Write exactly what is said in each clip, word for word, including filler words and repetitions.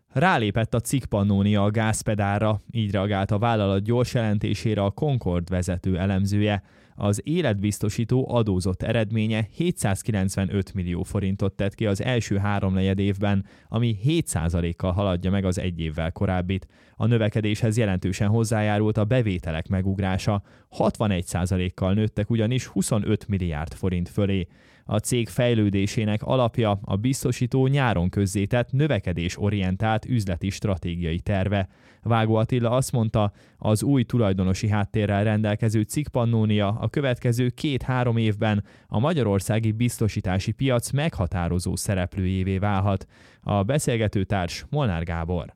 Rálépett a Cikk Pannónia a gázpedálra, így reagált a vállalat gyors jelentésére a Concord vezető elemzője. Az életbiztosító adózott eredménye hétszázkilencvenöt millió forintot tett ki az első háromnegyed évben, ami hét százalékkal haladja meg az egy évvel korábbit. A növekedéshez jelentősen hozzájárult a bevételek megugrása, hatvanegy százalékkal nőttek ugyanis huszonöt milliárd forint fölé. A cég fejlődésének alapja a biztosító nyáron közzétett növekedésorientált üzleti stratégiai terve. Vágó Attila azt mondta, az új tulajdonosi háttérrel rendelkező Cikk Pannónia a következő két-három évben a magyarországi biztosítási piac meghatározó szereplőjévé válhat. A beszélgetőtárs Molnár Gábor.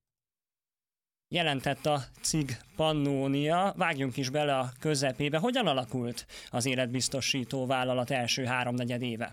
Jelentett a Cikk Pannónia, vágjunk is bele a közepébe. Hogyan alakult az életbiztosító vállalat első háromnegyed éve?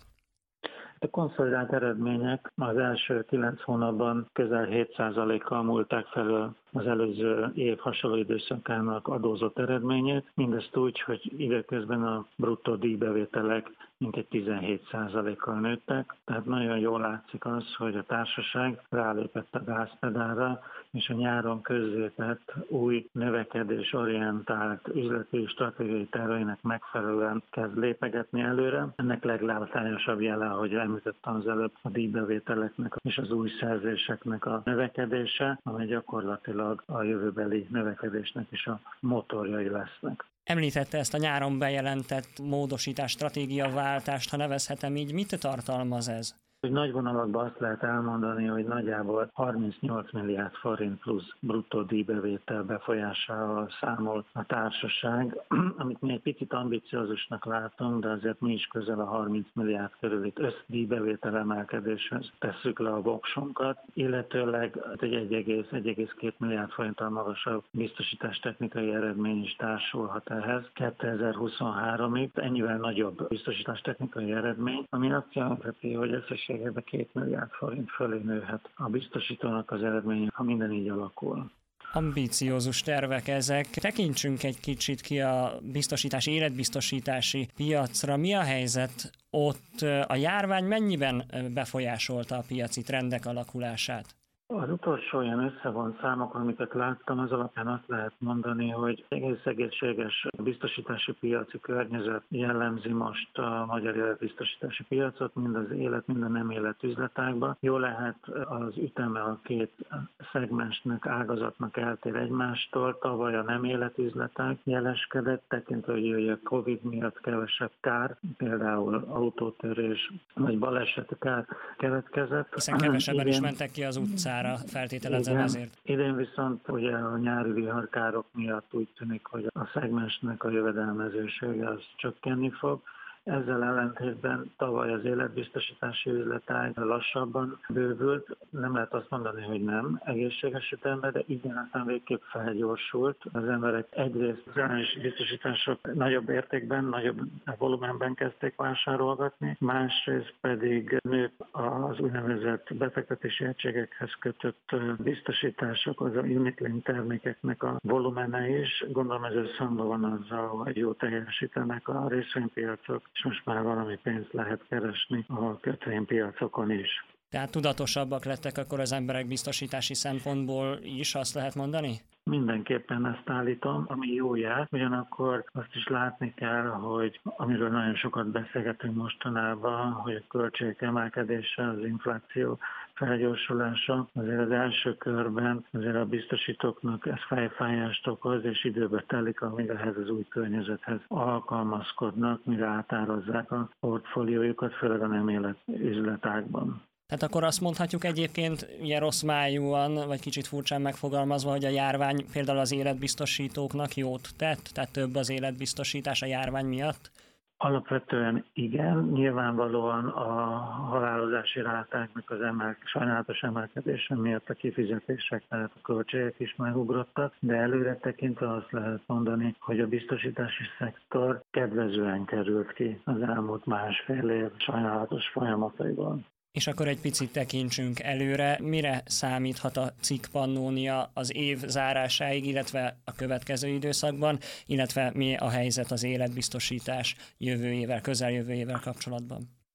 A konszolidált eredmények az első kilenc hónapban közel hét százalékkal múlták felül az előző év hasonló időszakának adózott eredményét, mindezt úgy, hogy időközben a bruttó díjbevételek mintegy tizenhét százalékkal nőttek, tehát nagyon jól látszik az, hogy a társaság rálépett a gázpedálra, és a nyáron közzétett új növekedésorientált üzleti stratégiai terveinek megfelelően kezd lépegetni előre. Ennek leglátványosabb jele, ahogy említettem az előbb, a díjbevételeknek és az új szerzéseknek a növekedése, amely gyakorlatilag a jövőbeli növekedésnek is a motorjai lesznek. Említette ezt a nyáron bejelentett módosítás, stratégiaváltást, ha nevezhetem így. Mit tartalmaz ez? Nagy vonalakban azt lehet elmondani, hogy nagyjából harmincnyolc milliárd forint plusz bruttó díjbevétel befolyásával számol a társaság, amit mi egy picit ambiciózusnak látunk, de azért mi is közel a harminc milliárd körüli összdíjbevétel emelkedéshez tesszük le a voksunkat, illetőleg egy egy egész két milliárd forinttal magasabb biztosítástechnikai eredmény is társulhat ehhez kétezer-huszonháromig, ennyivel nagyobb biztosítástechnikai eredmény, ami azt jelenti, hogy összesen két milliárd forint fölé nőhet a biztosítónak az eredménye, ha minden így alakul. Ambiciózus tervek ezek. Tekintsünk egy kicsit ki a biztosítási, életbiztosítási piacra. Mi a helyzet ott? A járvány mennyiben befolyásolta a piaci trendek alakulását? Az utolsó ilyen összevont számok, amiket láttam, az alapján azt lehet mondani, hogy egész egészséges biztosítási piaci környezet jellemzi most a magyar életbiztosítási piacot, mind az élet, mind a nem élet üzletágban. Jó lehet, az üteme a két szegmensnek, ágazatnak eltér egymástól. Tavaly a nem életüzletág jeleskedett, tekintve, hogy a Covid miatt kevesebb kár, például autótörés vagy baleseti kár keletkezett. Hiszen kevesebben is mentek ki az utcára. Feltételezem ezért. Idén viszont ugye a nyári viharkárok miatt úgy tűnik, hogy a szegmensnek a jövedelmezősége az csökkenni fog. Ezzel ellentétben tavaly az életbiztosítási üzletág lassabban bővült. Nem lehet azt mondani, hogy nem egészséges ütemben, de igen, aztán végképp felgyorsult. Az emberek egyrészt az biztosítások nagyobb értékben, nagyobb volumenben kezdték vásárolgatni, másrészt pedig nőtt az úgynevezett befektetési egységekhez kötött biztosítások, az a unit-linked termékeknek a volumene is. Gondolom ez összhangban van azzal, hogy jó teljesítenek a részvénypiacok, és most már valami pénzt lehet keresni a kötvénypiacokon is. Tehát tudatosabbak lettek akkor az emberek biztosítási szempontból is, azt lehet mondani? Mindenképpen ezt állítom, ami jó jel, ugyanakkor azt is látni kell, hogy amiről nagyon sokat beszélgetünk mostanában, hogy a költségek emelkedése, az infláció felgyorsulása, azért az első körben azért a biztosítóknak ez fejfájást okoz, és időbe telik, amíg ehhez az új környezethez alkalmazkodnak, mire átározzák a portfóliójukat, főleg a nem élet üzletágban. Tehát akkor azt mondhatjuk egyébként ilyen rossz májúan, vagy kicsit furcsán megfogalmazva, hogy a járvány például az életbiztosítóknak jót tett? Tehát több az életbiztosítás a járvány miatt? Alapvetően igen, nyilvánvalóan a halálozási rátáknak az emel, sajnálatos emelkedése miatt a kifizetések, tehát a költségek is megugrottak, de előre tekintve azt lehet mondani, hogy a biztosítási szektor kedvezően került ki az elmúlt másfél év sajnálatos folyamataiból. És akkor egy picit tekintsünk előre, mire számíthat a Cikk Pannónia az év zárásáig, illetve a következő időszakban, illetve mi a helyzet az életbiztosítás jövőjével, közeljövőjével kapcsolatban? Tehát az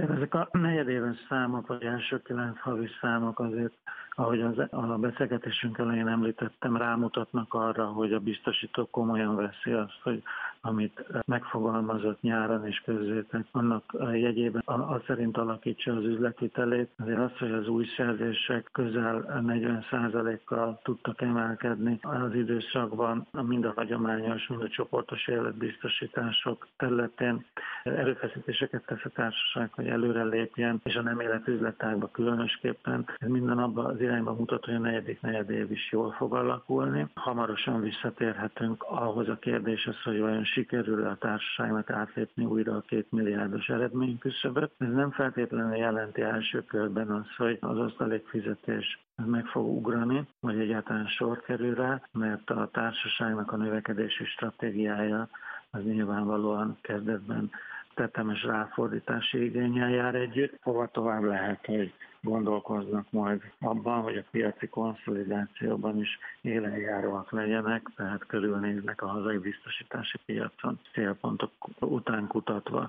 Azért ezek a negyedéves számok, vagy első kilenc havi számok azért, ahogy az, a beszélgetésünk elején említettem, rámutatnak arra, hogy a biztosító komolyan veszi azt, hogy amit megfogalmazott nyáron és közzétett, annak jegyében az szerint alakítsa az üzletvitelét. Azért az, hogy az új szerzések közel negyven százalékkal tudtak emelkedni az időszakban, mind a hagyományos, mind a csoportos életbiztosítások területén erőfeszítéseket tesz a társaság, hogy előre lépjen, és a nem életüzletágban különösképpen. Ez minden abban az irányba mutat, hogy a negyedik negyedév is jól fog alakulni. Hamarosan visszatérhetünk ahhoz a kérdéshez, hogy vajon sikerül a társaságnak átlépni újra a két milliárdos eredményküszöböt. Ez nem feltétlenül jelenti első körben az, hogy az osztalékfizetés meg fog ugrani, vagy egyáltalán sor kerül rá, mert a társaságnak a növekedési stratégiája az nyilvánvalóan kezdetben tetemes ráfordítási igénnyel jár együtt. Hova tovább lehet, hogy gondolkoznak majd abban, hogy a piaci konszolidációban is élenjáróak legyenek, tehát körülnéznek a hazai biztosítási piacon célpontok után kutatva.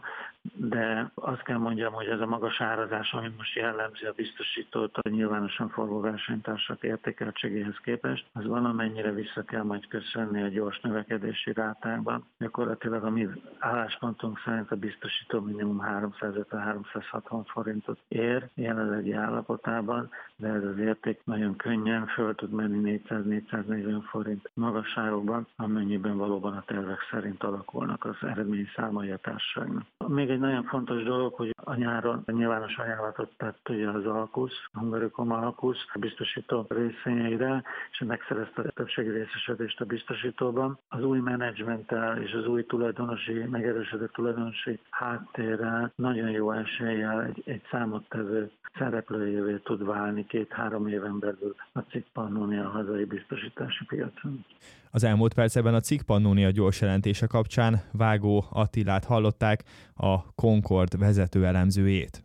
De azt kell mondjam, hogy ez a magas árazás, ami most jellemzi a biztosítót a nyilvánosan forgó versenytársak értékeltségéhez képest, az valamennyire vissza kell majd köszönni a gyors növekedési rátákban. Gyakorlatilag a mi álláspontunk szerint a biztosító minimum háromszázötven-háromszázhatvan forintot ér jelenlegi állapotában, de ez az érték nagyon könnyen föl tud menni négyszáz-négyszáznegyven forint magasságokban, amennyiben valóban a tervek szerint alakulnak az eredményszámai a társaságnak. Még egy nagyon fontos dolog, hogy a nyáron a nyilvános ajánlatot tett ugye az Alkusz, a Hungarikum Alkusz a biztosító részvényeire, és megszerezte a többségi részesedést a biztosítóban. Az új menedzsmenttel és az új tulajdonosi, megerősödött tulajdonosi háttérrel nagyon jó eséllyel egy, egy számottevő szereplőjévé tud válni két-három éven belül a Cikk Pannonia hazai biztosítási piacon. Az elmúlt percben a Cikk Pannonia gyors jelentése kapcsán Vágó Attilát hallották, a Concord vezető elemzőjét.